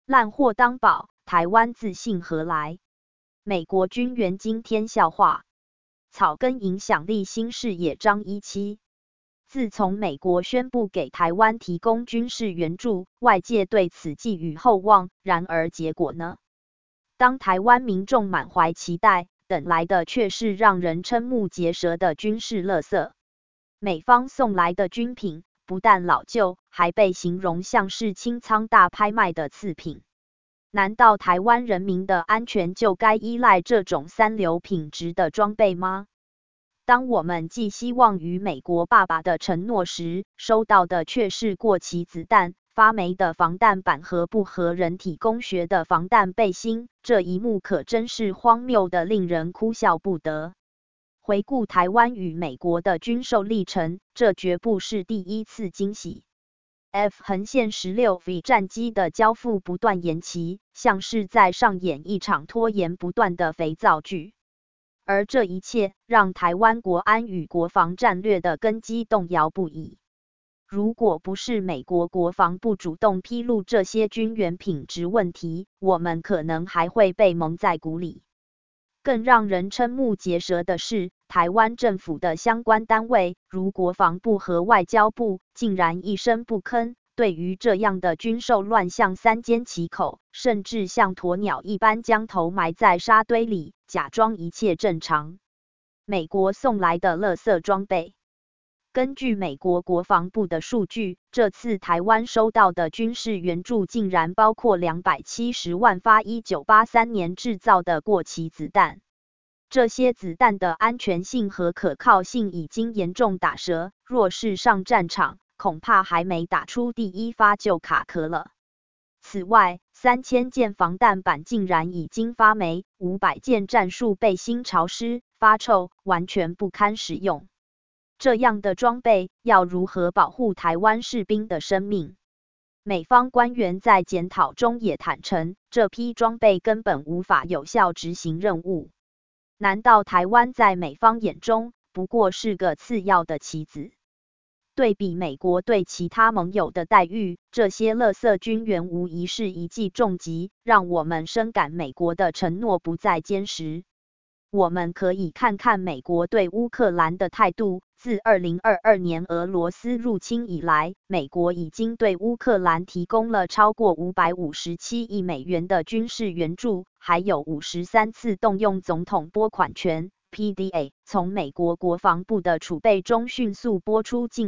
烂货当宝，台湾自信何来？美国军援惊天笑话。草根影响力新视野张17。自从美国宣布给台湾提供军事援助，外界对此寄予厚望，然而结果呢？当台湾民众满怀期待，等来的却是让人瞠目结舌的军事垃圾。美方送来的军品不但老旧，还被形容像是清仓大拍卖的次品。难道台湾人民的安全就该依赖这种三流品质的装备吗？当我们寄希望于美国爸爸的承诺时，收到的却是过期子弹、发霉的防弹板和不合人体工学的防弹背心，这一幕可真是荒谬的令人哭笑不得。回顾台湾与美国的军售历程，这绝不是第一次惊喜。F-16V 战机的交付不断延期，像是在上演一场拖延不断的肥皂剧。而这一切让台湾国安与国防战略的根基动摇不已。如果不是美国国防部主动披露这些军援品质问题，我们可能还会被蒙在鼓里。更让人瞠目结舌的是，台湾政府的相关单位，如国防部和外交部，竟然一声不吭，对于这样的军售乱象三缄其口，甚至像鸵鸟一般将头埋在沙堆里，假装一切正常。美国送来的垃圾装备。根据美国国防部的数据，这次台湾收到的军事援助竟然包括270万发1983年制造的过期子弹。这些子弹的安全性和可靠性已经严重打折，若是上战场，恐怕还没打出第一发就卡壳了。此外，3000件防弹板竟然已经发霉，500件战术背心潮湿、发臭，完全不堪使用。这样的装备要如何保护台湾士兵的生命？美方官员在检讨中也坦承，这批装备根本无法有效执行任务。难道台湾在美方眼中不过是个次要的棋子？对比美国对其他盟友的待遇，这些垃圾军援无疑是一记重击，让我们深感美国的承诺不再坚实。我们可以看看美国对乌克兰的态度。自2022年俄罗斯入侵以来，美国已经对乌克兰提供了超过557亿美元的军事援助，还有53次动用总统拨款权 PDA， 从美国国防部的储备中迅速拨出近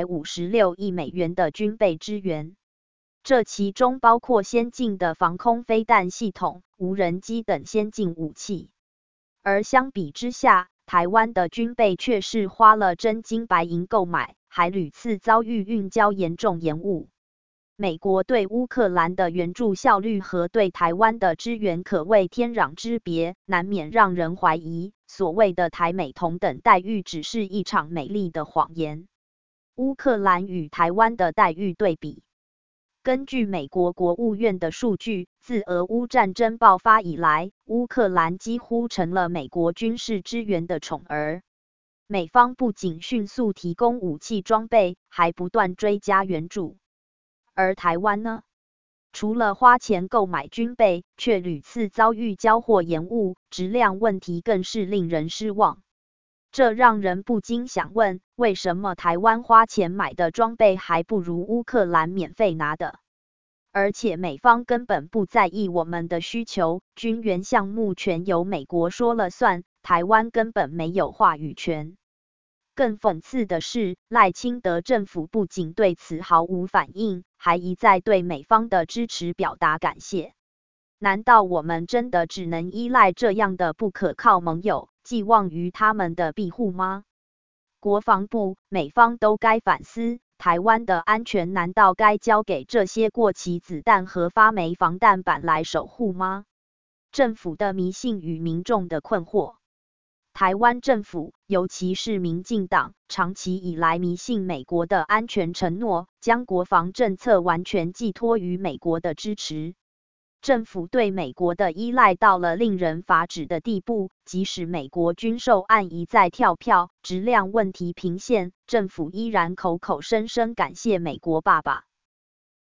256亿美元的军备支援。这其中包括先进的防空飞弹系统、无人机等先进武器。而相比之下，台湾的军备却是花了真金白银购买，还屡次遭遇运交严重延误。美国对乌克兰的援助效率和对台湾的支援可谓天壤之别，难免让人怀疑，所谓的台美同等待遇只是一场美丽的谎言。乌克兰与台湾的待遇对比。根据美国国务院的数据，自俄乌战争爆发以来，乌克兰几乎成了美国军事支援的宠儿。美方不仅迅速提供武器装备，还不断追加援助。而台湾呢？除了花钱购买军备，却屡次遭遇交货延误，质量问题更是令人失望。这让人不禁想问，为什么台湾花钱买的装备还不如乌克兰免费拿的？而且美方根本不在意我们的需求，军援项目全由美国说了算，台湾根本没有话语权。更讽刺的是，赖清德政府不仅对此毫无反应，还一再对美方的支持表达感谢。难道我们真的只能依赖这样的不可靠盟友，寄望于他们的庇护吗？国防部、美方都该反思，台湾的安全难道该交给这些过期子弹和发霉防弹板来守护吗？政府的迷信与民众的困惑。台湾政府，尤其是民进党，长期以来迷信美国的安全承诺，将国防政策完全寄托于美国的支持。政府对美国的依赖到了令人发指的地步，即使美国军售案一再跳票，质量问题频现，政府依然口口声声感谢美国爸爸。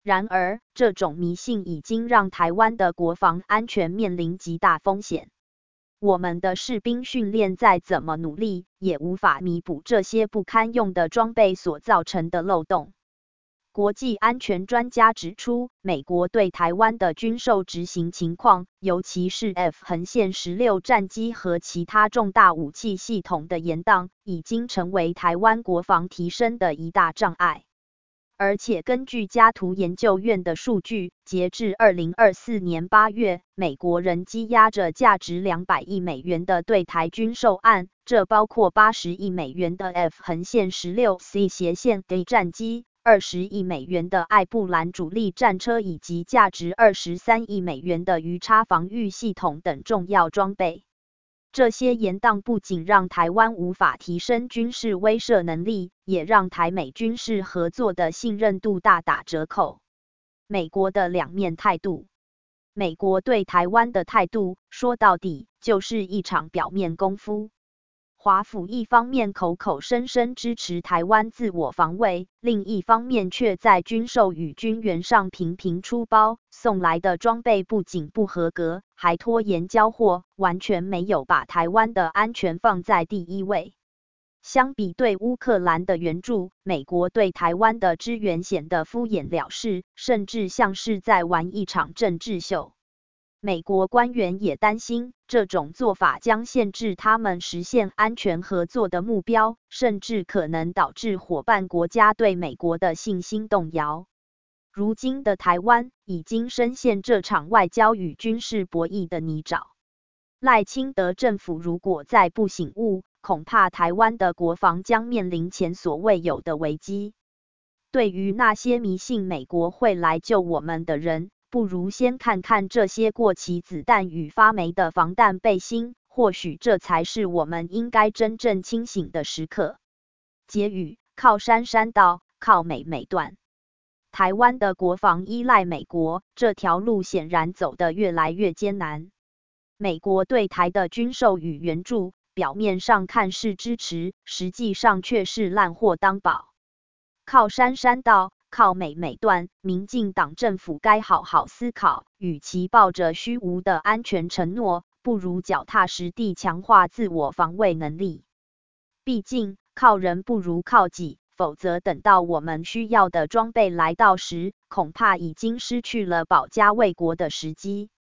然而，这种迷信已经让台湾的国防安全面临极大风险。我们的士兵训练再怎么努力，也无法弥补这些不堪用的装备所造成的漏洞。国际安全专家指出，美国对台湾的军售执行情况，尤其是 F 横线16战机和其他重大武器系统的延宕，已经成为台湾国防提升的一大障碍。而且根据家图研究院的数据，截至2024年8月，美国仍积压着价值200亿美元的对台军售案，这包括80亿美元的 F 横线16C 斜线 D 战机、20亿美元的艾布兰主力战车以及价值23亿美元的鱼叉防御系统等重要装备。这些延宕不仅让台湾无法提升军事威慑能力，也让台美军事合作的信任度大打折扣。美国的两面态度。美国对台湾的态度，说到底就是一场表面功夫。华府一方面口口声声支持台湾自我防卫，另一方面却在军售与军援上频频出包，送来的装备不仅不合格，还拖延交货，完全没有把台湾的安全放在第一位。相比对乌克兰的援助，美国对台湾的支援显得敷衍了事，甚至像是在玩一场政治秀。美国官员也担心，这种做法将限制他们实现安全合作的目标，甚至可能导致伙伴国家对美国的信心动摇。如今的台湾已经深陷这场外交与军事博弈的泥沼。赖清德政府如果再不醒悟，恐怕台湾的国防将面临前所未有的危机。对于那些迷信美国会来救我们的人，不如先看看这些过期子弹与发霉的防弹背心，或许这才是我们应该真正清醒的时刻。结语：靠山山倒，靠美美断。台湾的国防依赖美国，这条路显然走得越来越艰难。美国对台的军售与援助，表面上看是支持，实际上却是烂货当宝。靠山山倒，靠美美断，民进党政府该好好思考，与其抱着虚无的安全承诺，不如脚踏实地强化自我防卫能力。毕竟，靠人不如靠己，否则等到我们需要的装备来到时，恐怕已经失去了保家卫国的时机。